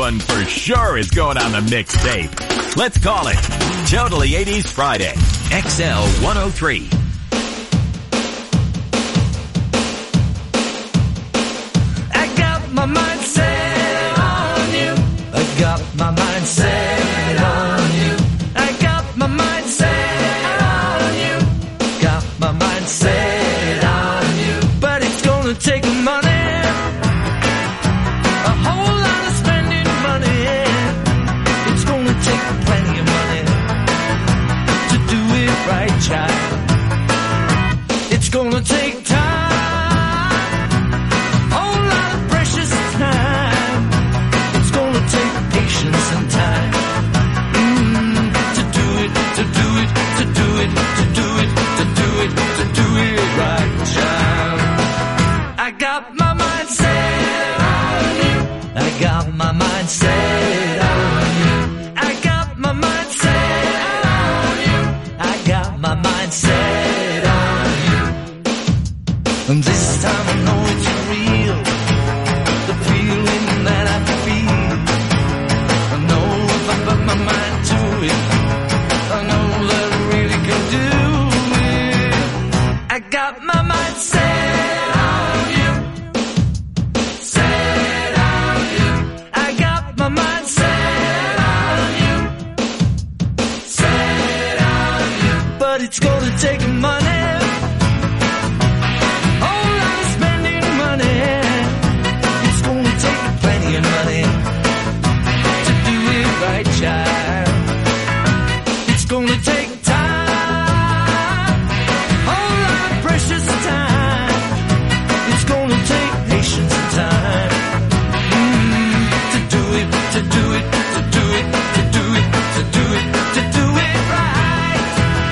one for sure is going on the mixtape. Let's call it Totally 80s Friday. XL 103. I got my mind set on you. I got my mind set on you. I got my mind set on you. Got my mind set on you. But it's gonna take money. A whole lot of spending money. It's gonna take plenty of money to do it right, child. It's gonna take time. Whole lot of precious time. It's gonna take patience and time. To do it, to do it, to do it, to do it, to do it, to do it right, child. I got my mind set on you. I got my mind set on you. I got my mind set on you. I got my mind set on you. And this time I know it's real. The feeling that I feel. I know if I put my mind to it, I know that I really can do it. I got my mind set on you. Set on you. I got my mind set on you. Set on you. But it's gonna take money. Whole lot of spending money. It's gonna take plenty of money to do it right, child. It's gonna take time. Whole lot of precious time. It's gonna take patience and time. To do it, to do it, to do it, to do it, to do it, to do it right.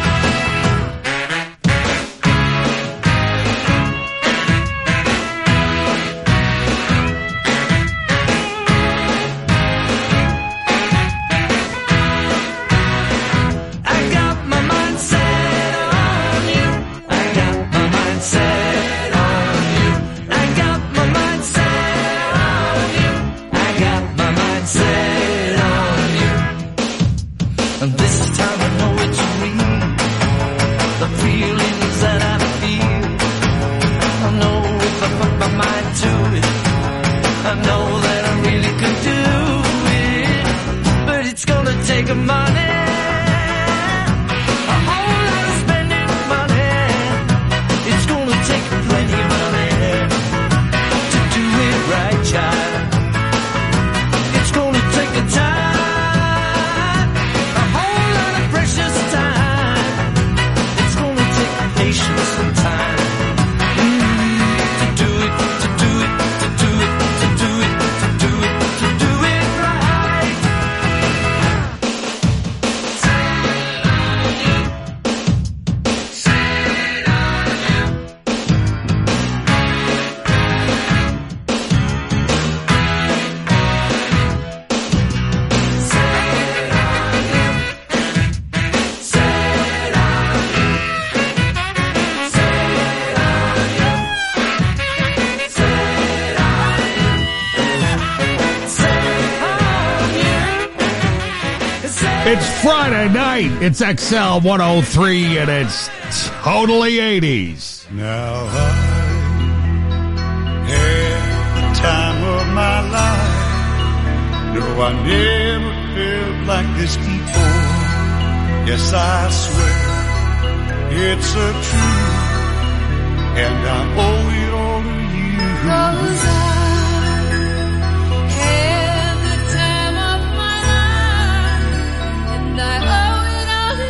I got my mind set on you. I got my mind set on you. I got my mind set on you. I got my mind set on you. And this time I know it's real. The feelings that I feel. I know if I put my mind to it, I know that I really could do it. But it's gonna take money. A whole lot of spending money. It's gonna take plenty of money to do it right, child. It's gonna take a time. A whole lot of precious time. It's gonna take patience and time. To do it, to do it, to do it, to do it, to do it, to do it right. It's Friday night. It's XL 103, and it's Totally 80s. Now I had the time of my life. No, I never felt like this before. Yes, I swear it's a truth, and I owe it all to you. 'Cause I had the time of my life, and I owe it all to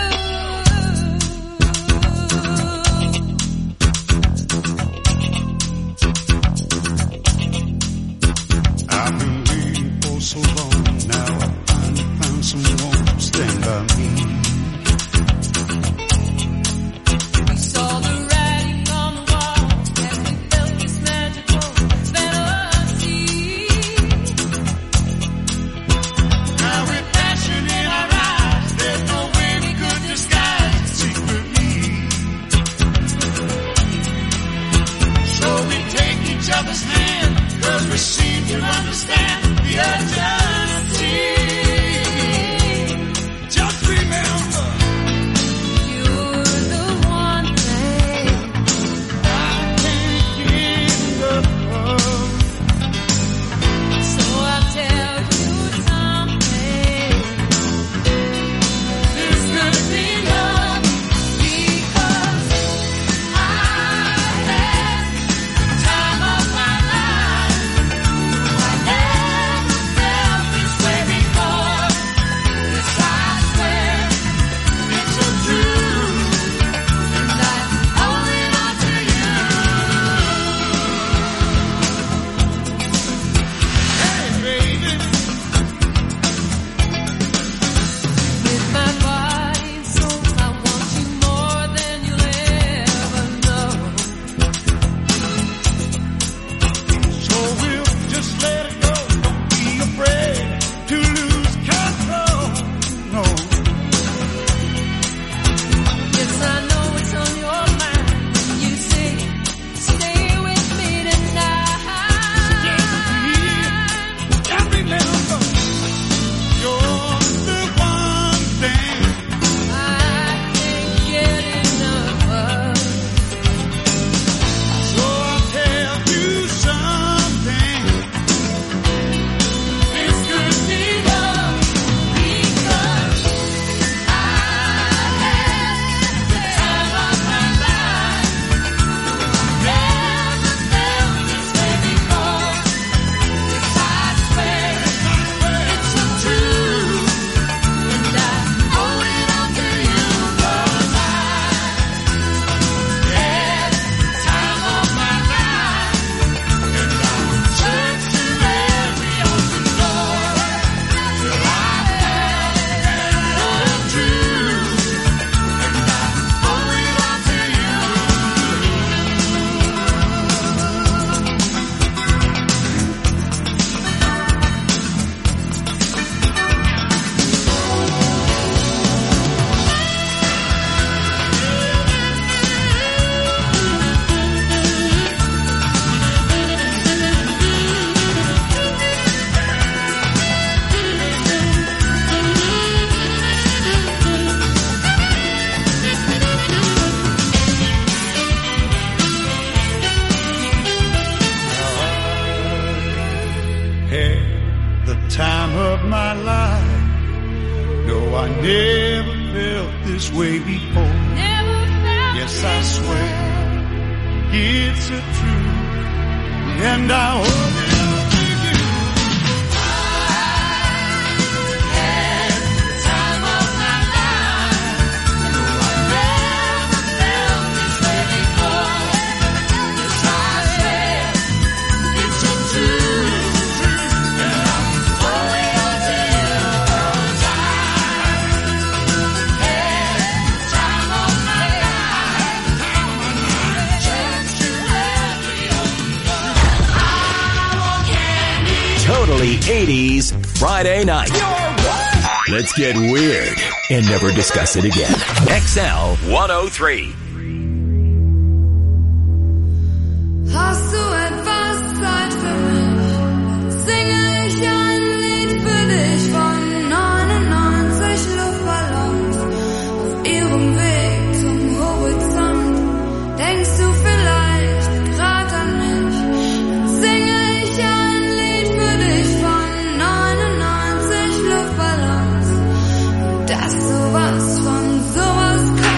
you. I've been waiting for so long. Now I finally found someone to stand by me. We saw the writing on the wall, and we felt this magical I never felt this way before. Yes, I swear it's a truth, and I hope it. Totally 80s Friday night. Let's get weird and never discuss it again. XL 103. Hast du etwas Zeit für mich? Singe ich ein Lied für dich von 99 Luftballons auf ihrem Weg zum Horizont. Denkst du vielleicht grad an mich? Dann singe ich ein Lied für dich von 99 Luftballons. Dass sowas von sowas kommt.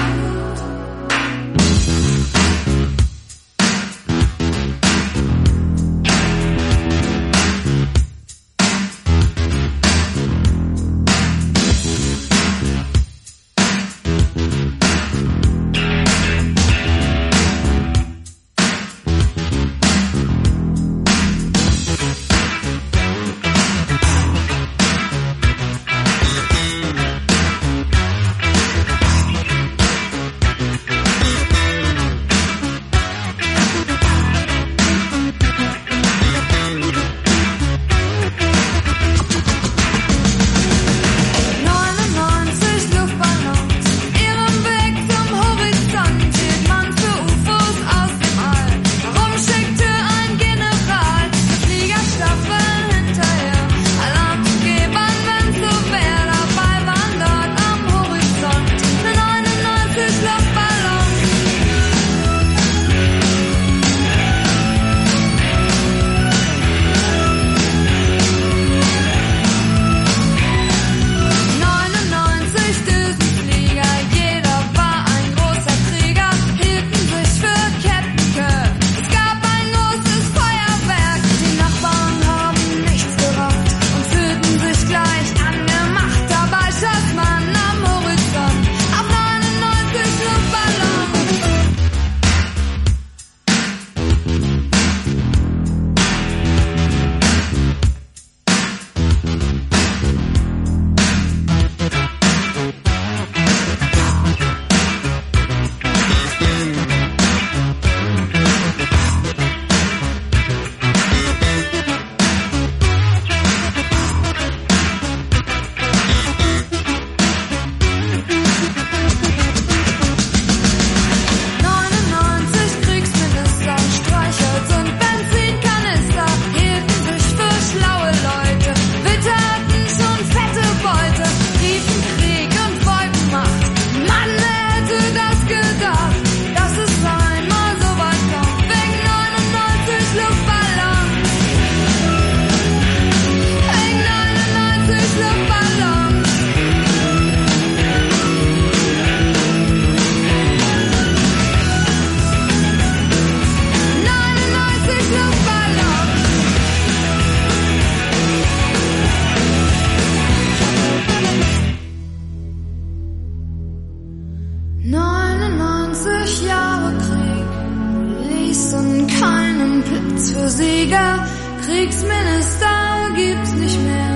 Kriegsminister gibt's nicht mehr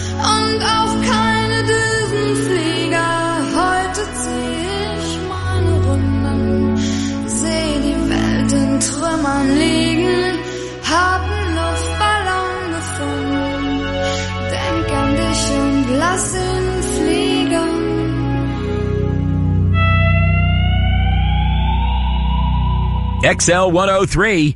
und auch keine Düsenflieger. Heute zieh ich meine Runden, seh die Welt in Trümmern liegen, hab 'n Luftballon gefunden, denk an dich und lass ihn fliegen. XL 103.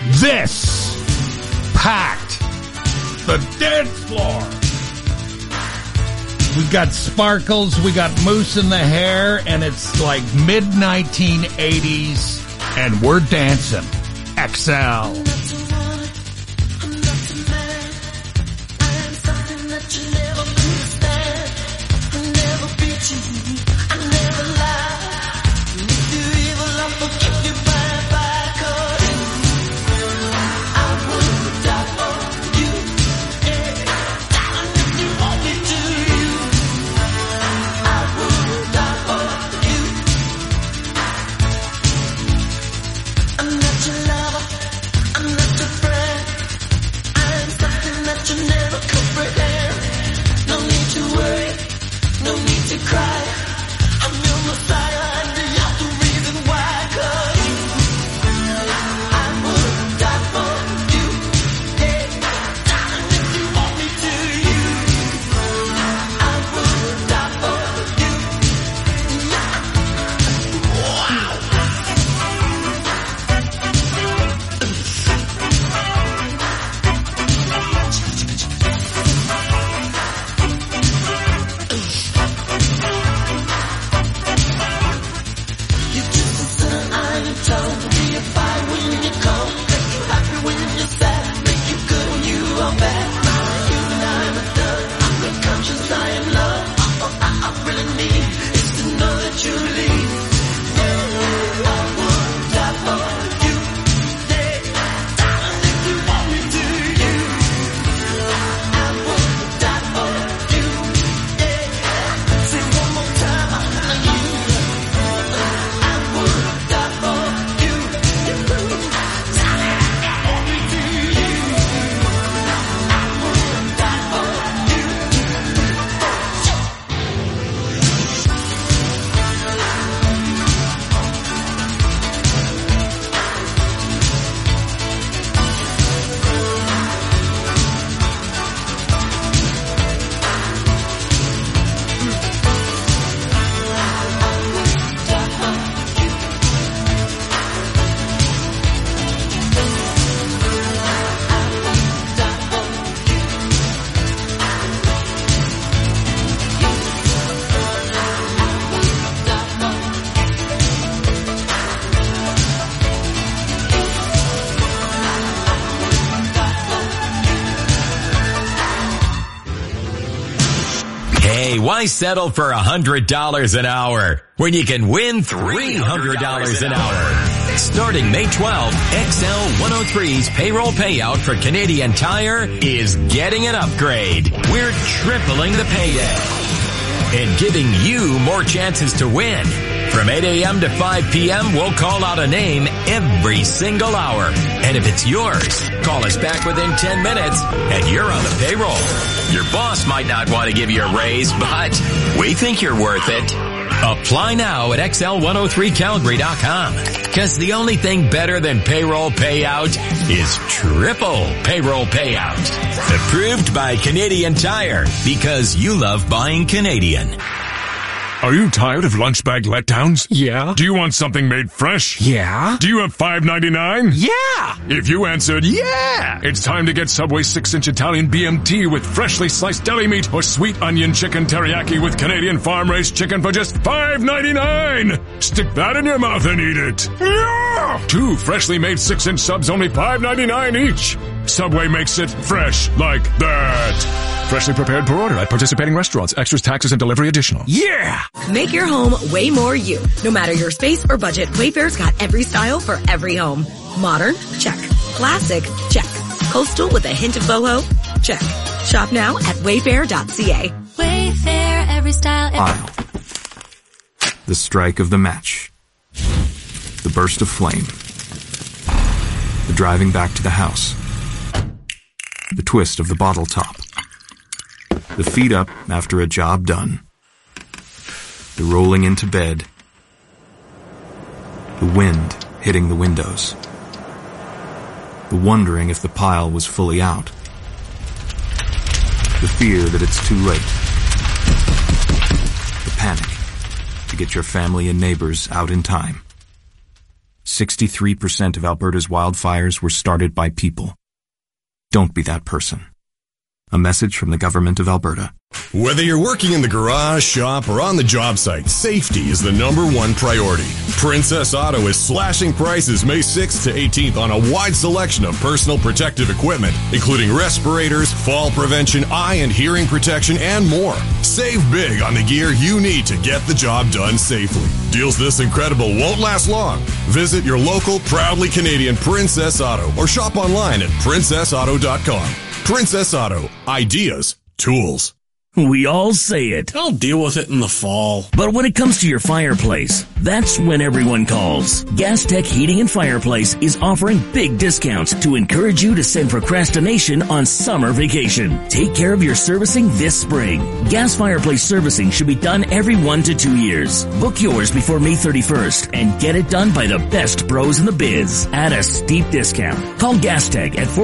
This packed the dance floor. We got sparkles, we got mousse in the hair, and it's like mid-1980s, and we're dancing. XL. Why settle for $100 an hour when you can win $300 an hour? Starting May 12th, XL 103's payroll payout for Canadian Tire is getting an upgrade. We're tripling the payday and giving you more chances to win. From 8 a.m. to 5 p.m., we'll call out a name every single hour. And if it's yours, call us back within 10 minutes and you're on the payroll. Your boss might not want to give you a raise, but we think you're worth it. Apply now at XL103Calgary.com. Because the only thing better than payroll payout is triple payroll payout. Approved by Canadian Tire, because you love buying Canadian. Are you tired of lunch bag letdowns? Yeah. Do you want something made fresh? Yeah. Do you have $5.99? Yeah. If you answered yeah, it's time to get Subway 6-inch Italian BMT with freshly sliced deli meat or sweet onion chicken teriyaki with Canadian farm-raised chicken for just $5.99. Stick that in your mouth and eat it. Yeah. 2 freshly made 6-inch subs, only $5.99 each. Subway makes it fresh like that. Freshly prepared per order at participating restaurants. Extras, taxes, and delivery additional. Yeah! Make your home way more you. No matter your space or budget, Wayfair's got every style for every home. Modern? Check. Classic? Check. Coastal with a hint of boho? Check. Shop now at wayfair.ca. Wayfair, every style. Aisle. The strike of the match. The burst of flame. The driving back to the house. The twist of the bottle top. The feet up after a job done. The rolling into bed. The wind hitting the windows. The wondering if the pile was fully out. The fear that it's too late. The panic to get your family and neighbors out in time. 63% of Alberta's wildfires were started by people. Don't be that person. A message from the Government of Alberta. Whether you're working in the garage, shop, or on the job site, safety is the #1 priority. Princess Auto is slashing prices May 6th to 18th on a wide selection of personal protective equipment, including respirators, fall prevention, eye and hearing protection, and more. Save big on the gear you need to get the job done safely. Deals this incredible won't last long. Visit your local, proudly Canadian Princess Auto or shop online at princessauto.com. Princess Auto. Ideas. Tools. We all say it. I'll deal with it in the fall. But when it comes to your fireplace, that's when everyone calls. Gas Tech Heating and Fireplace is offering big discounts to encourage you to send procrastination on summer vacation. Take care of your servicing this spring. Gas fireplace servicing should be done every 1 to 2 years. Book yours before May 31st and get it done by the best pros in the biz at a steep discount. Call Gas Tech at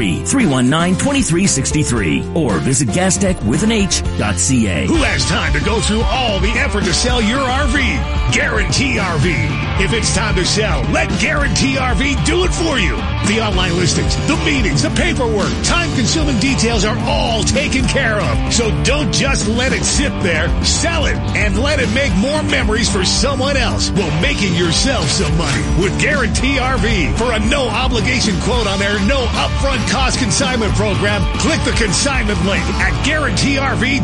403-319-2363 or visit gastech.ca. Who has time to go through all the effort to sell your RV? Guarantee RV. If it's time to sell, let Guarantee RV do it for you. The online listings, the meetings, the paperwork, time-consuming details are all taken care of. So don't just let it sit there. Sell it and let it make more memories for someone else while making yourself some money with Guarantee RV. For a no-obligation quote on their no upfront cost consignment program, click the consignment link at GuaranteeRV.com.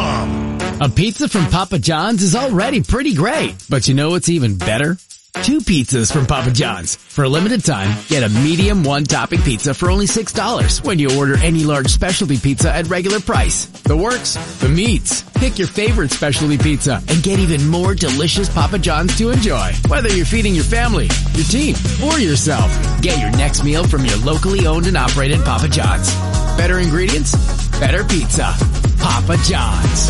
A pizza from Papa John's is already pretty great, but you know what's even better? 2 pizzas from Papa John's. For a limited time, get a medium 1-topping pizza for only $6 when you order any large specialty pizza at regular price. The works, the meats. Pick your favorite specialty pizza and get even more delicious Papa John's to enjoy. Whether you're feeding your family, your team, or yourself, get your next meal from your locally owned and operated Papa John's. Better ingredients, better pizza. Papa John's.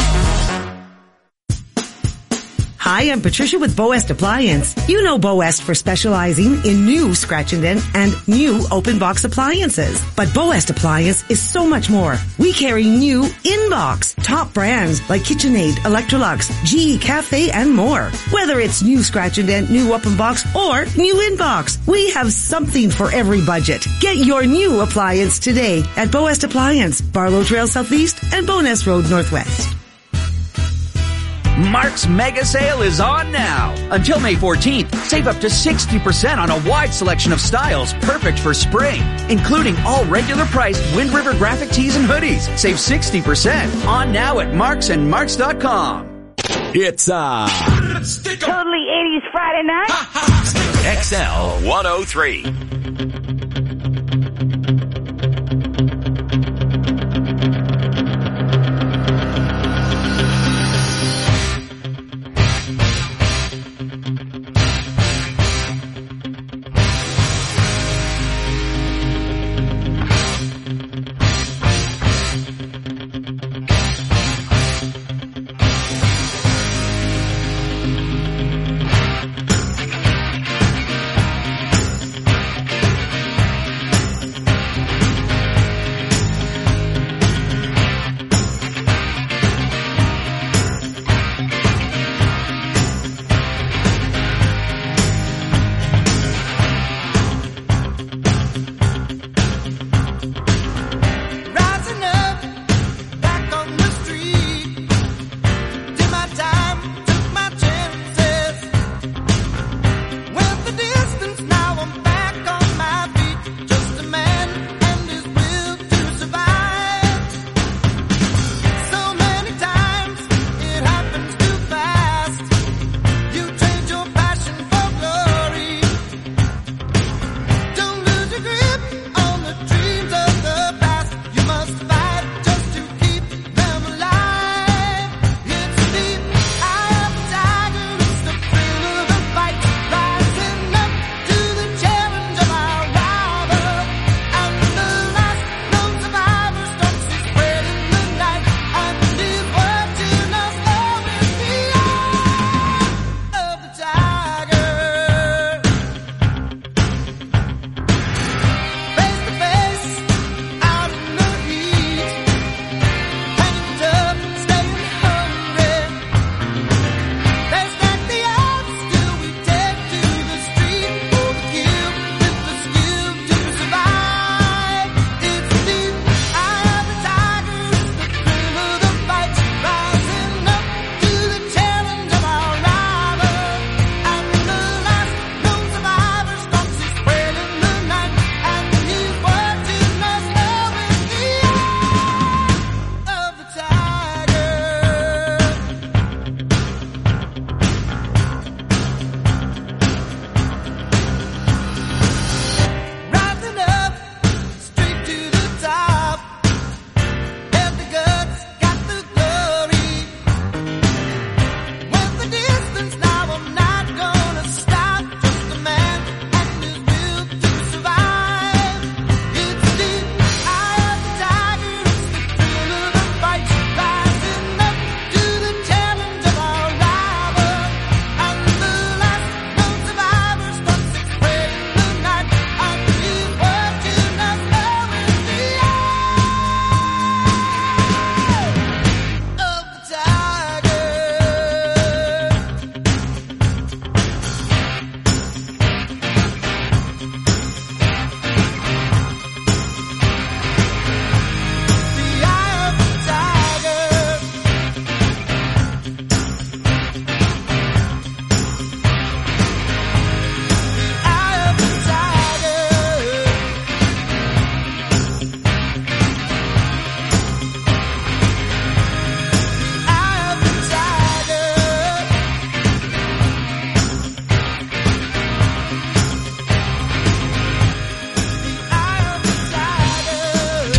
Hi, I'm Patricia with Boest Appliance. You know Boest for specializing in new scratch and dent and new open box appliances. But Boest Appliance is so much more. We carry new in-box, top brands like KitchenAid, Electrolux, GE Cafe, and more. Whether it's new scratch and dent, new open box, or new in-box, we have something for every budget. Get your new appliance today at Boest Appliance, Barlow Trail Southeast and Bowness Road Northwest. Mark's Mega Sale is on now. Until May 14th, save up to 60% on a wide selection of styles perfect for spring, including all regular priced Wind River graphic tees and hoodies. Save 60% on now at Marks and Marks.com. It's totally 80s Friday night. XL 103.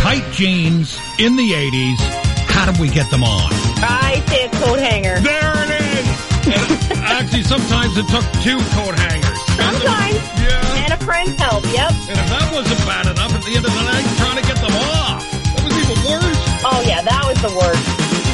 tight jeans in the 80s. How did we get them on? I say a coat hanger. There it is! Actually, sometimes it took 2 coat hangers. Sometimes. Yeah. And a friend's help, yep. And if that wasn't bad enough, at the end of the night, trying to get them off. That was even worse. Oh, yeah, that was the worst.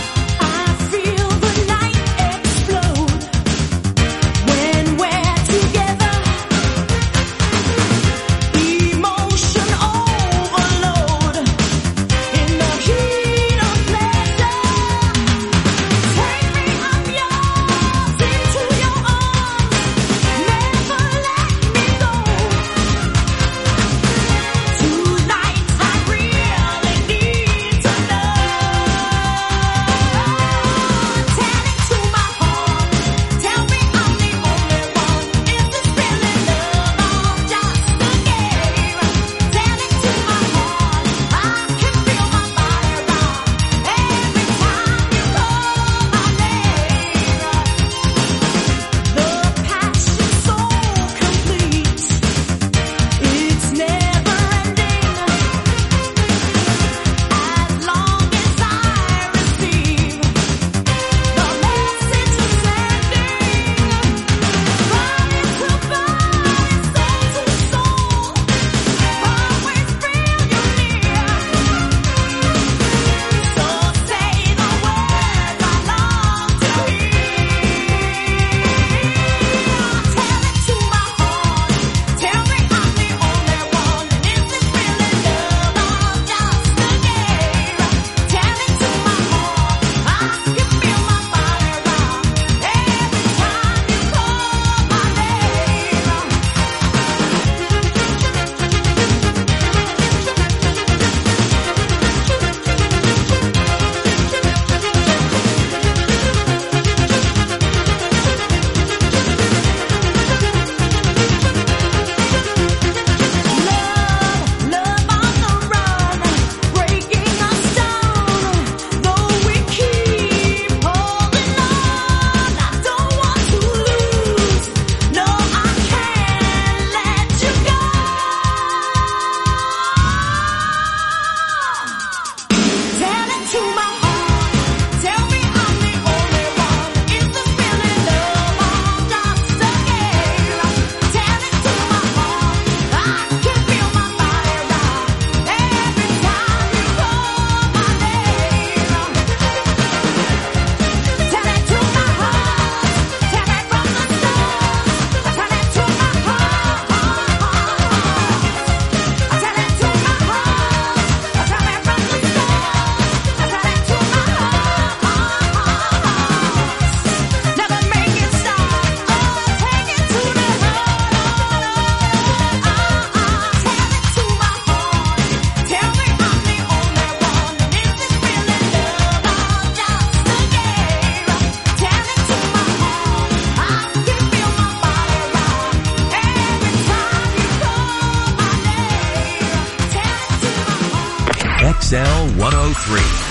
XL 103.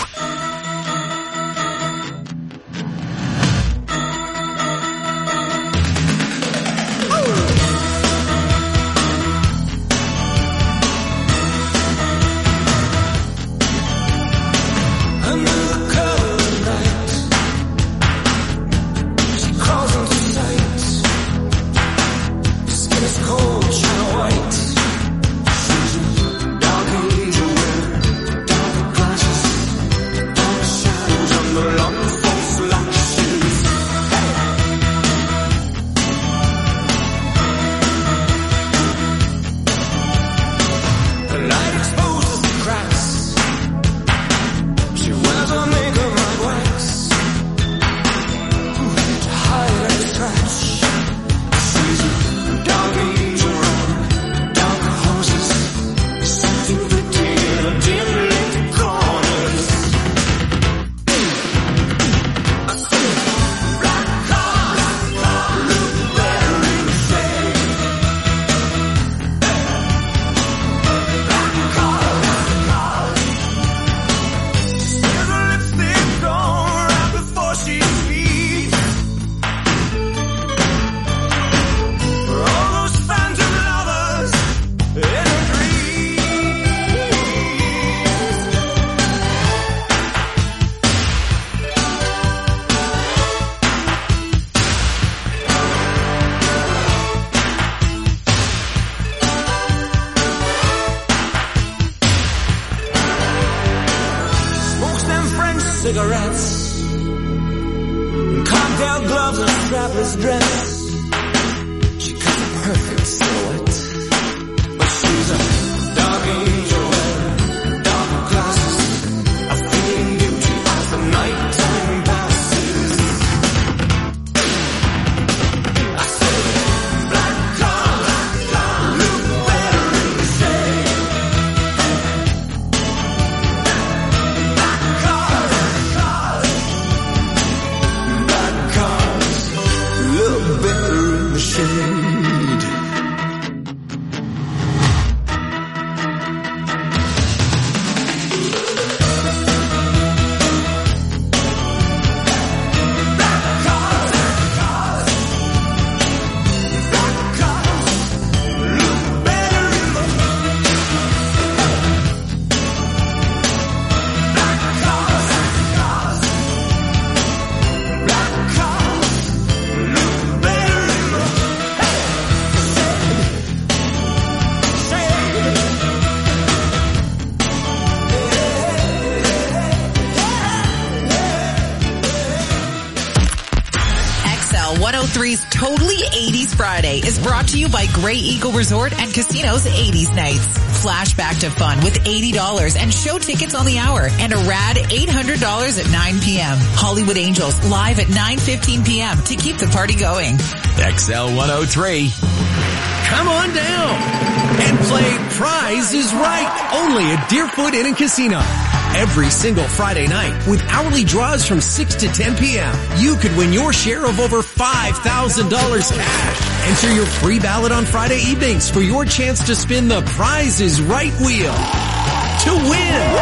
cigarettes, cocktail gloves and strapless dress. She got the perfect silhouette, but she's a dark angel wearing dark glasses, a fleeting beauty as the nighttime passes. I said, black cars look better in the shade. Black cars look better in the shade. XL 103's Totally 80s Friday is brought to you by Grey Eagle Resort and Casino's 80s Nights. Flashback to fun with $80 and show tickets on the hour and a rad $800 at 9 p.m. Hollywood Angels live at 9:15 p.m. to keep the party going. XL 103. Come on down and play Prize is Right, only at Deerfoot Inn and Casino. Every single Friday night, with hourly draws from 6 to 10 p.m., you could win your share of over $5,000 cash. Enter your free ballot on Friday evenings for your chance to spin the Prize is Right wheel to win.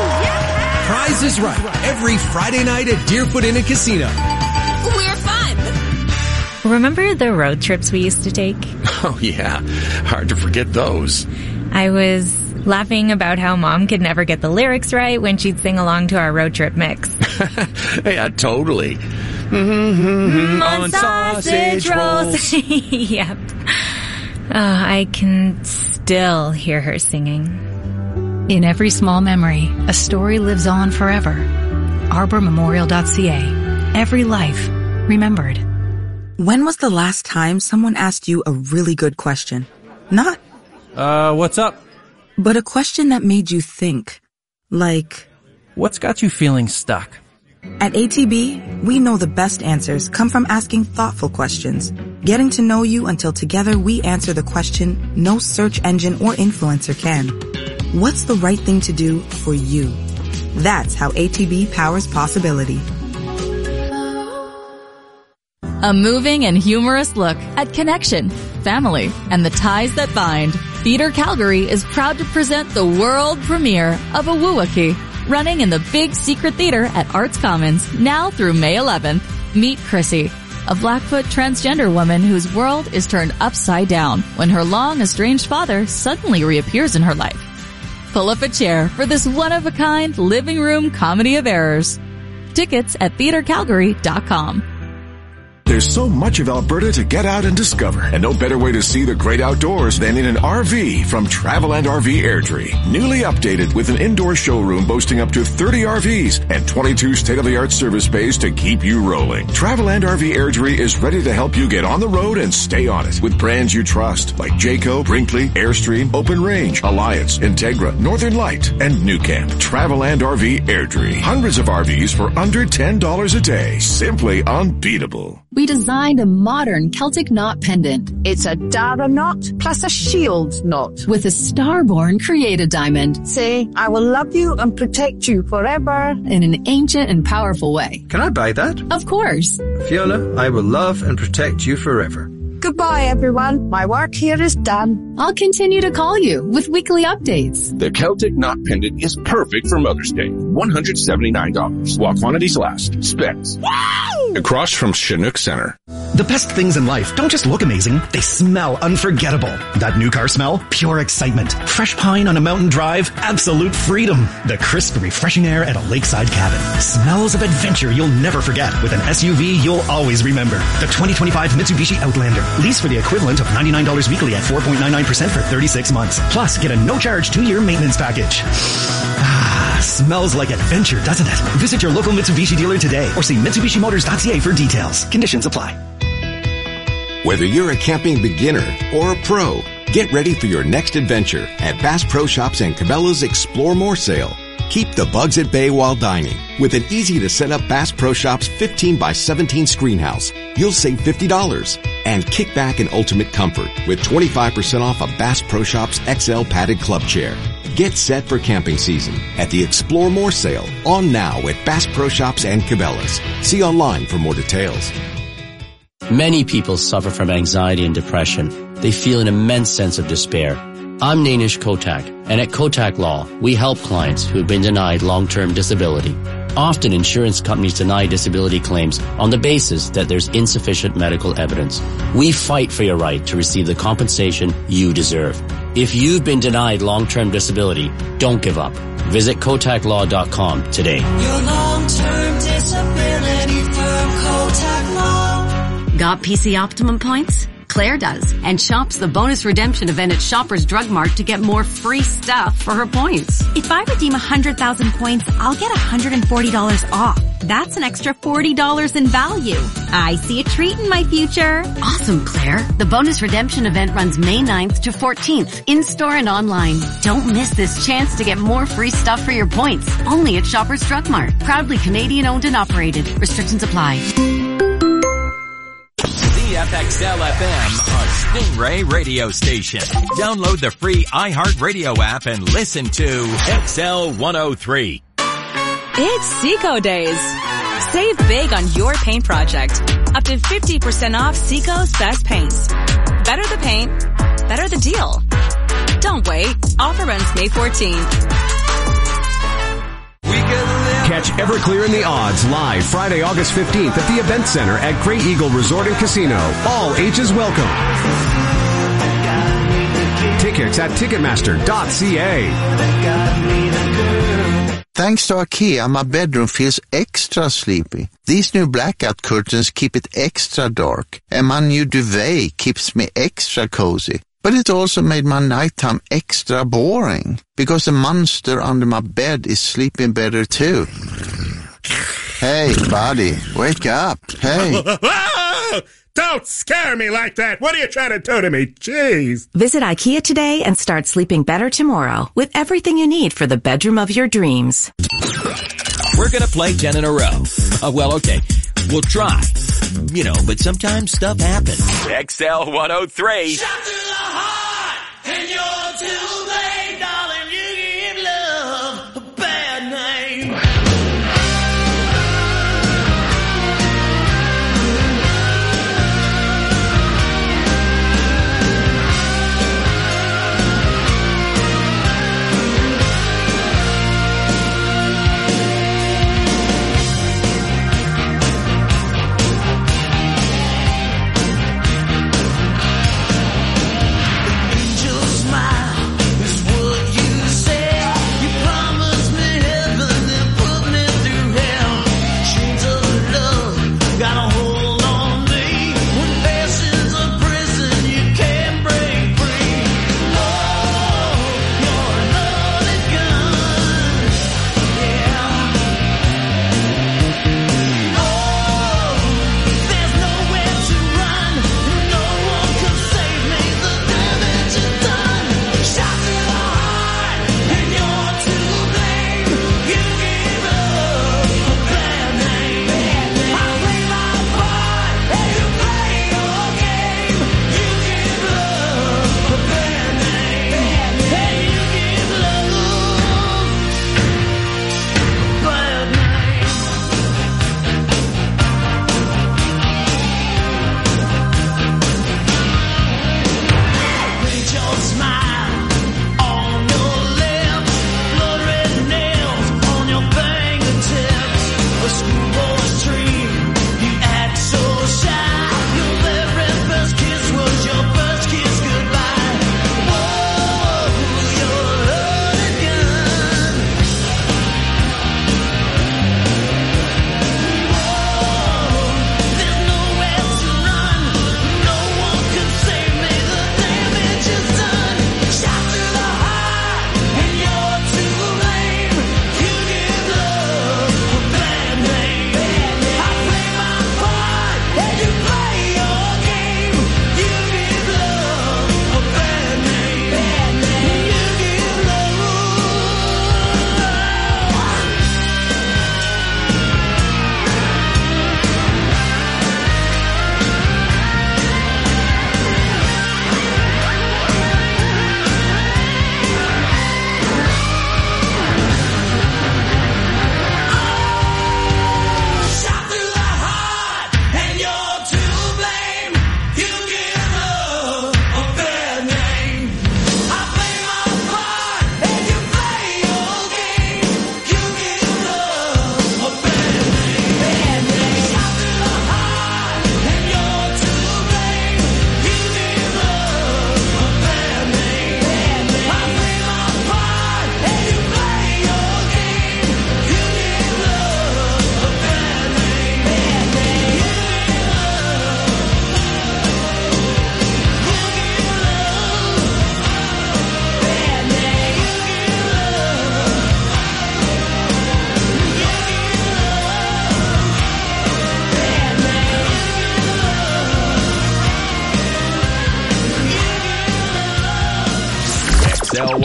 Prize is Right, every Friday night at Deerfoot Inn and Casino. We're fun! Remember the road trips we used to take? Oh, yeah. Hard to forget those. I was laughing about how Mom could never get the lyrics right when she'd sing along to our road trip mix. Yeah, totally. On sausage rolls. Yep. I can still hear her singing. In every small memory, a story lives on forever. ArborMemorial.ca. Every life remembered. When was the last time someone asked you a really good question? Not, what's up? But a question that made you think. Like, what's got you feeling stuck? At ATB, we know the best answers come from asking thoughtful questions, getting to know you until together we answer the question no search engine or influencer can. What's the right thing to do for you? That's how ATB powers possibility. A moving and humorous look at connection, family, and the ties that bind. Theatre Calgary is proud to present the world premiere of Awuwaki, running in the Big Secret Theatre at Arts Commons, now through May 11th. Meet Chrissy, a Blackfoot transgender woman whose world is turned upside down when her long-estranged father suddenly reappears in her life. Pull up a chair for this one-of-a-kind living room comedy of errors. Tickets at theatrecalgary.com. There's so much of Alberta to get out and discover, and no better way to see the great outdoors than in an RV from Traveland RV Airdrie. Newly updated with an indoor showroom boasting up to 30 RVs and 22 state-of-the-art service bays to keep you rolling. Traveland RV Airdrie is ready to help you get on the road and stay on it with brands you trust like Jayco, Brinkley, Airstream, Open Range, Alliance, Integra, Northern Light, and New Camp. Traveland RV Airdrie. Hundreds of RVs for under $10 a day. Simply unbeatable. We designed a modern Celtic knot pendant. It's a dagger knot plus a shield knot with a Starborn created diamond. Say, I will love you and protect you forever in an ancient and powerful way. Can I buy that? Of course. Fiona, I will love and protect you forever. Goodbye, everyone. My work here is done. I'll continue to call you with weekly updates. The Celtic Knot Pendant is perfect for Mother's Day. $179. While quantities last. Specs. Wow! Across from Chinook Center. The best things in life don't just look amazing, they smell unforgettable. That new car smell? Pure excitement. Fresh pine on a mountain drive? Absolute freedom. The crisp, refreshing air at a lakeside cabin. Smells of adventure you'll never forget with an SUV you'll always remember. The 2025 Mitsubishi Outlander. Lease for the equivalent of $99 weekly at 4.99% for 36 months. Plus, get a no-charge 2-year maintenance package. Smells like adventure, doesn't it? Visit your local Mitsubishi dealer today or see MitsubishiMotors.ca for details. Conditions apply. Whether you're a camping beginner or a pro, get ready for your next adventure at Bass Pro Shops and Cabela's Explore More sale. Keep the bugs at bay while dining. With an easy-to-set-up Bass Pro Shops 15x17 screen house, you'll save $50. And kick back in ultimate comfort with 25% off a Bass Pro Shops XL padded club chair. Get set for camping season at the Explore More sale on now at Bass Pro Shops and Cabela's. See online for more details. Many people suffer from anxiety and depression. They feel an immense sense of despair. I'm Nainish Kotak, and at Kotak Law, we help clients who have been denied long-term disability. Often insurance companies deny disability claims on the basis that there's insufficient medical evidence. We fight for your right to receive the compensation you deserve. If you've been denied long-term disability, don't give up. Visit KotakLaw.com today. Your long-term disability firm, Kotak Law. Got PC Optimum points? Claire does, and shops the bonus redemption event at Shoppers Drug Mart to get more free stuff for her points. If I redeem 100,000 points, I'll get $140 off. That's an extra $40 in value. I see a treat in my future. Awesome, Claire. The bonus redemption event runs May 9th to 14th, in-store and online. Don't miss this chance to get more free stuff for your points. Only at Shoppers Drug Mart. Proudly Canadian-owned and operated. Restrictions apply. FXL FM, a Stingray radio station. Download the free iHeartRadio app and listen to XL 103. It's Seco Days. Save big on your paint project. Up to 50% off Seco's best paints. Better the paint, better the deal. Don't wait. Offer runs May 14th. Catch Everclear and the Odds live Friday, August 15th at the Event Center at Great Eagle Resort and Casino. All ages welcome. Tickets at Ticketmaster.ca. Thanks to IKEA, my bedroom feels extra sleepy. These new blackout curtains keep it extra dark, and my new duvet keeps me extra cozy. But it also made my nighttime extra boring, because the monster under my bed is sleeping better too. Hey, buddy, wake up. Hey. Don't scare me like that. What are you trying to do to me? Jeez. Visit IKEA today and start sleeping better tomorrow with everything you need for the bedroom of your dreams. We're going to play 10 in a row. Well, okay. We'll try. You know, but sometimes stuff happens. XL 103. Shot to the heart, and you're too late, darling. You give love a bad name. Angel smile is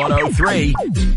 103.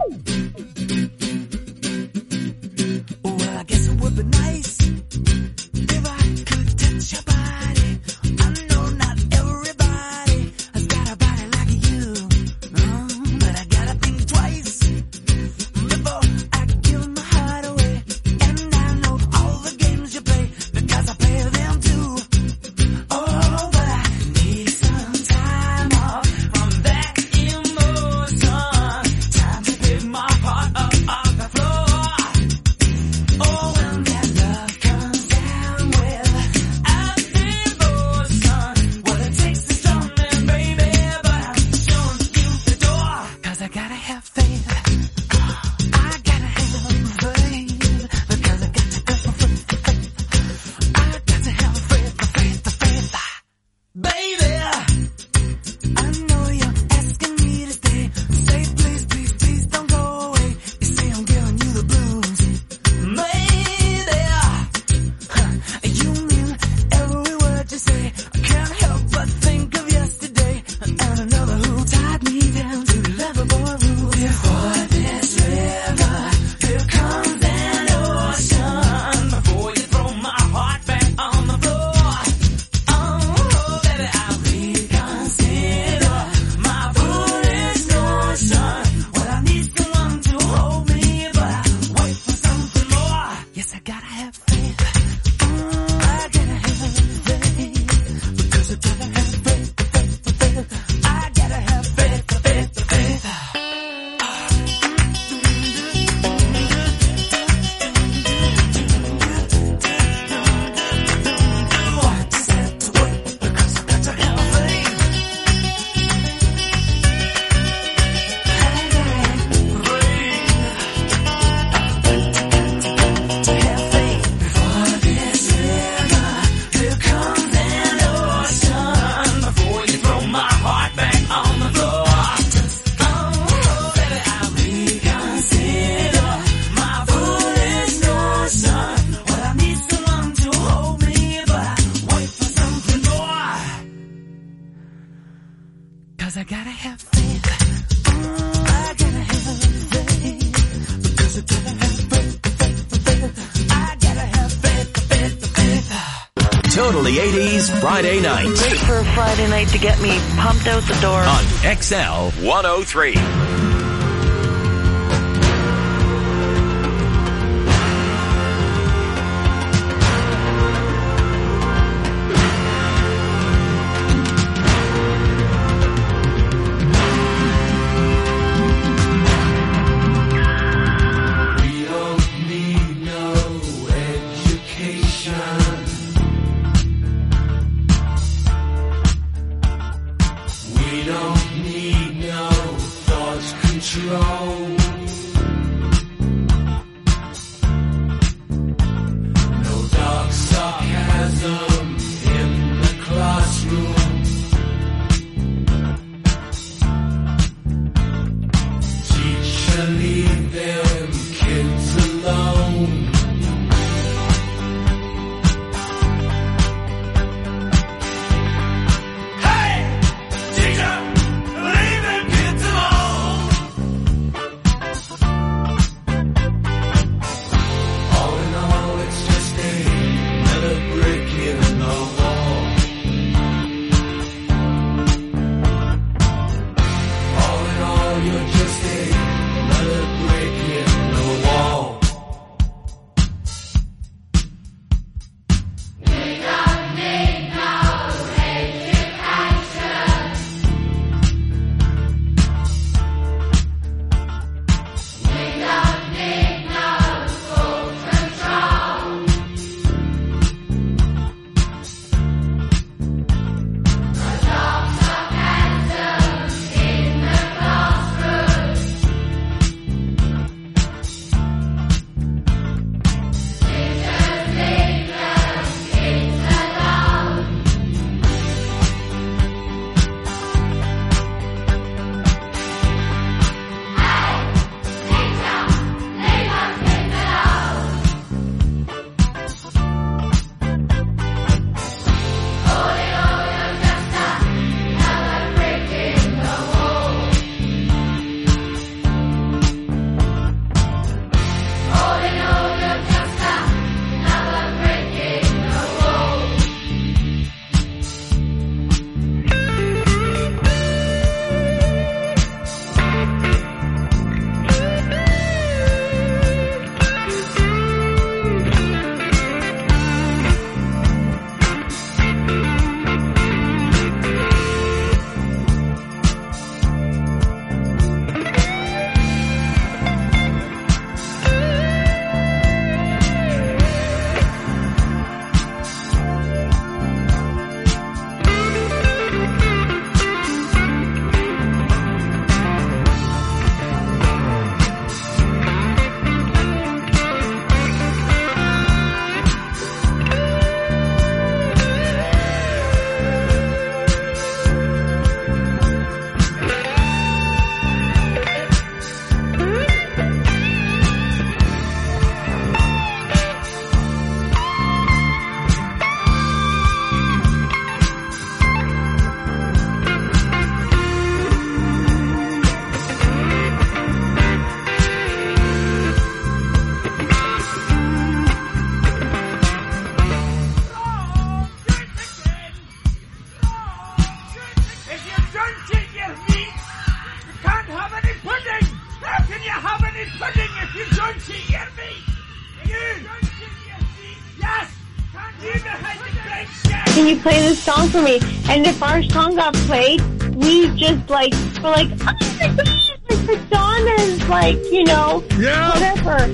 Well, I guess it would be nice if I could touch your body. I know not everybody has got a body like you, but I gotta think twice before I give my heart away. And I know all the games you play because I play them too. Oh, but I need some time off from that emotion. Time to pick my heart up off the floor. Oh, when that love comes down with devotion, well, it takes the storming, baby, but I'm showing you the door. 'Cause I gotta have faith. I gotta have faith. Because I got to have faith. I got to have faith. Baby, I know you're asking me to stay. Say please, please, please don't go away. You say I'm giving you the blues. Maybe you mean every word you say. I can't help but think of yesterday and another who tied me down to lovable rules. Before this river, here comes an ocean. Before you throw my heart back on the floor. Oh, baby, I'll reconsider my foolish notion. Well, I need someone to hold me, but I wait for something more. Yes, I gotta have faith. I gotta have faith. Because I gotta have faith. I gotta have faith. Here comes an ocean. Before you throw my heart back on the floor. Oh, baby, I'll reconsider my foolish notion. Well, I need someone to hold me, but I wait for something more. 'Cause I gotta have faith. I gotta have faith. Because I gotta have faith. I gotta have faith. Totally 80s Friday night Great for a Friday night to get me pumped out the door. on XL 103. We don't need no education. We don't need no thought control. No dark sarcasm in the classroom. Teacher, leave them kids alone. Hey! Teacher! Leave them kids alone! All in all, it's just another brick in the wall. All in all, you're just another brick in funding if you don't hear me. Yes. Can you play this song for me? And if our song got played, we just we're like, oh my God, like Madonna's, like, you know, whatever.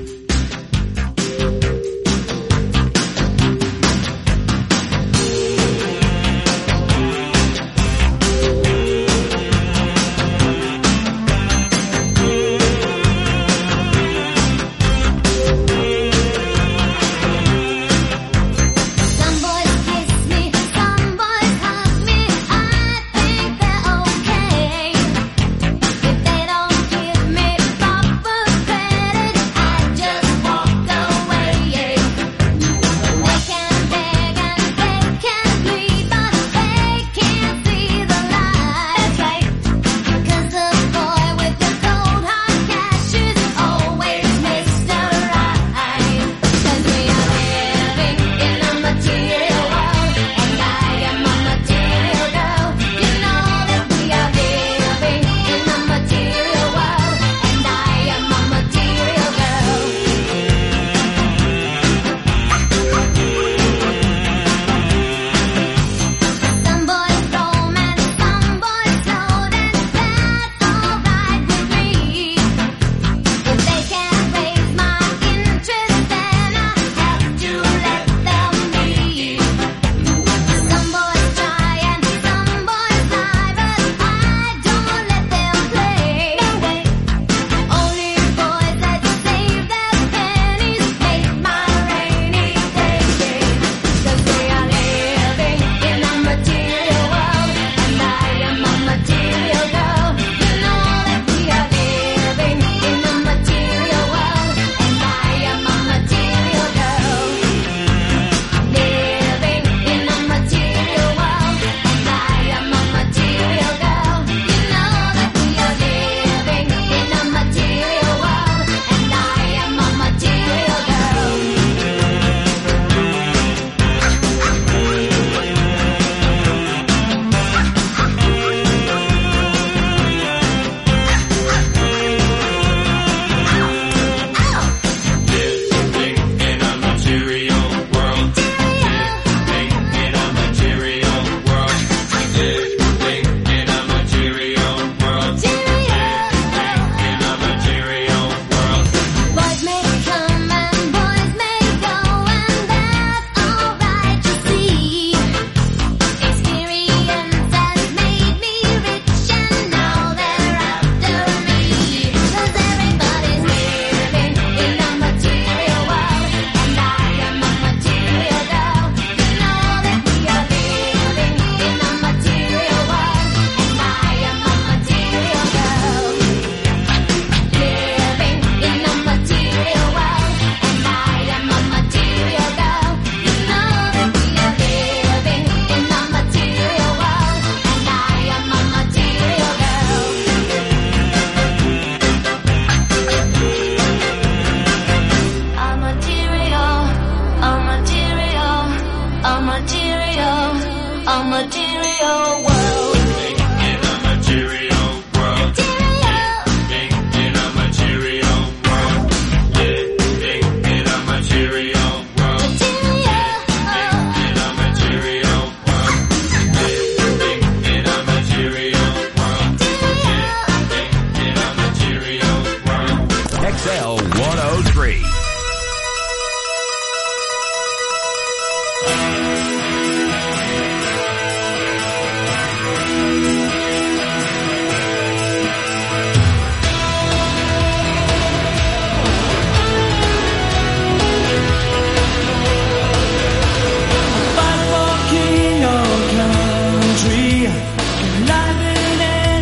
XL 103.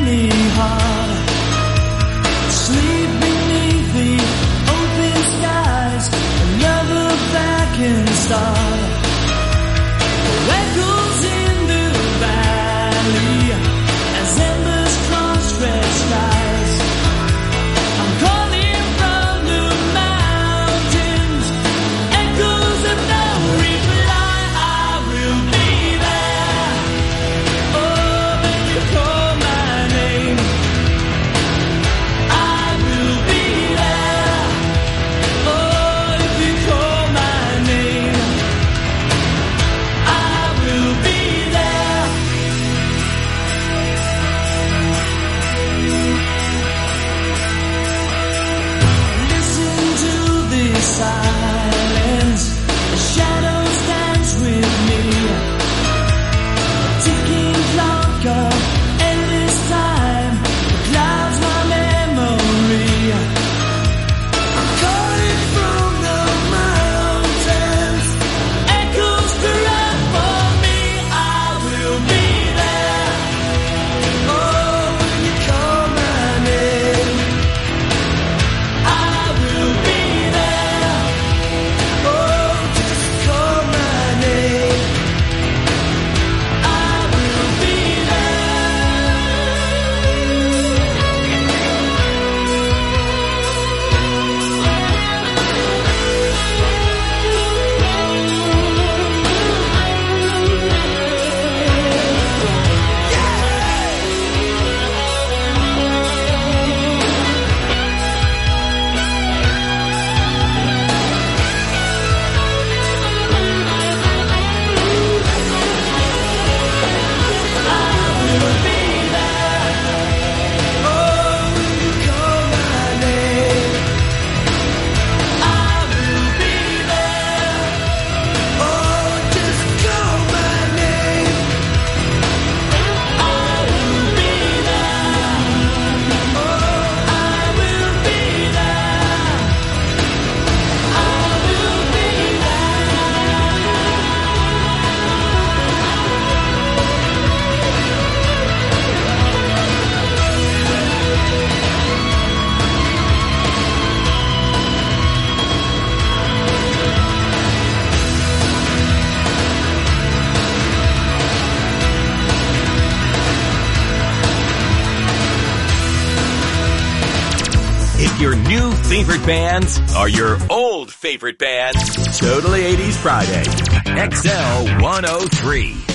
Sleep beneath the open sky. If your new favorite bands are your old favorite bands, Totally 80s Friday. XL 103.